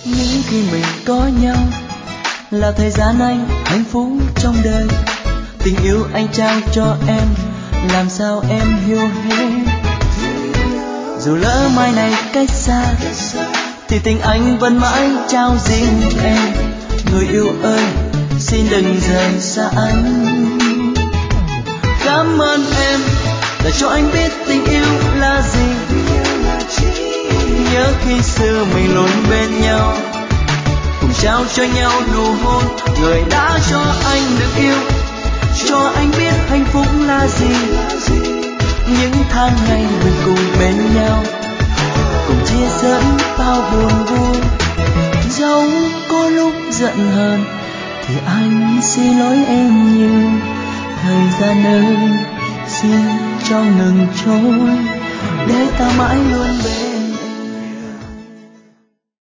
Những khi mình có nhau là thời gian anh hạnh phúc trong đời. Tình yêu anh trao cho em, làm sao em hiểu hết. Dù lỡ mai này cách xa, thì tình anh vẫn mãi trao riêng em. Người yêu ơi, xin đừng rời xa anh. Cảm ơn em đã cho anh biết tình yêu là gì. Nhớ khi xưa mình luôn bên nhau, cùng trao cho nhau nụ hôn. Người đã cho anh được yêu, cho anh biết hạnh phúc là gì. Những tháng ngày mình cùng bên nhau, cùng chia sẻ bao buồn vui. Dẫu có lúc giận hờn thì anh xin lỗi em nhiều. Thời gian ơi, xin cho ngừng trôi, để ta mãi luôn bên